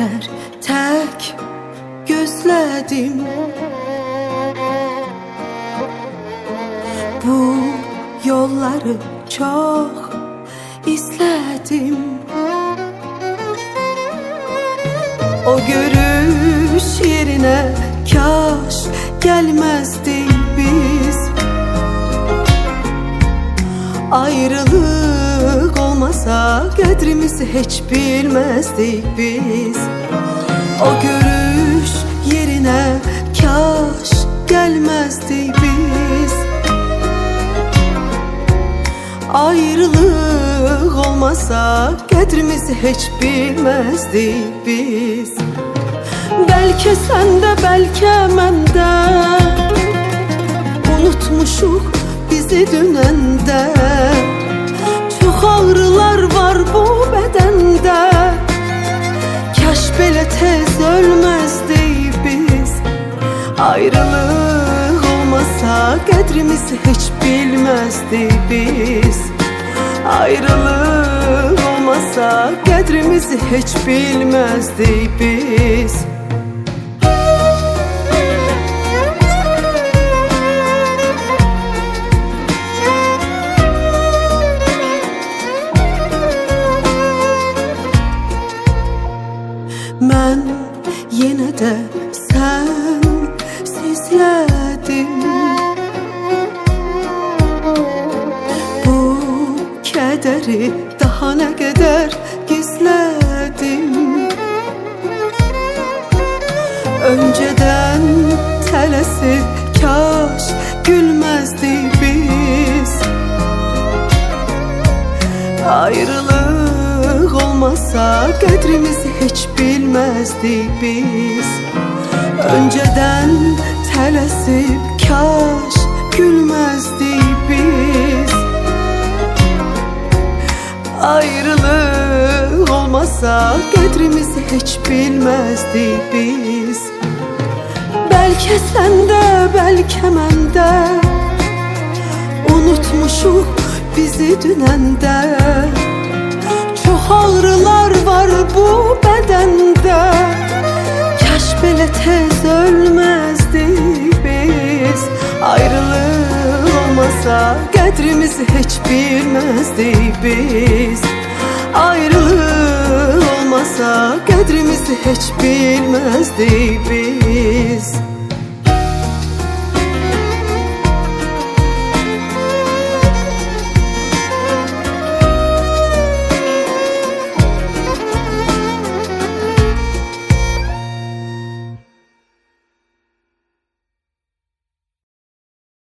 qədər tək gözlədim. Bu yolları çox izlədim. O görüş yerinə kaş gəlməzdik biz. Ayrılıq olmasa qədrimizi heç bilməzdik biz. O görüş yerinə kaş gəlməzdik biz. Ayrılıq olmasa qədrimizi heç bilməzdik biz. Bəlkə səndə, bəlkə məndə unutmuşuq bizi dünəndə. Çox ağrılar var bu bədəndə. Kaş belə tez ölməzdik biz. Ayrılıq olmasa qədrimizi heç bilməzdik biz. Ayrılıq olmasa qədrimizi heç bilməzdik biz. Mən yenə də sənsizlədim. Bu kədəri daha nə qədər gizlədim. Öncədən tələsib kaş gülməzdik biz. Ayrılıq olmasa qədrimizi heç bilməzdik biz. Öncədən tələsib kaş gülməzdik biz. Ayrılıq olmasa qədrimizi heç bilməzdik biz. Bəlkə səndə, bəlkə məndə unutmuşuq bizi dünəndə. Çox ağrılar var bu bədəndə. Kaş belə tez ölməzdik biz. Ayrılıq olmasa qədrimizi heç bilməzdik biz. Ayrılıq olmasa qədrimizi heç bilməzdik biz.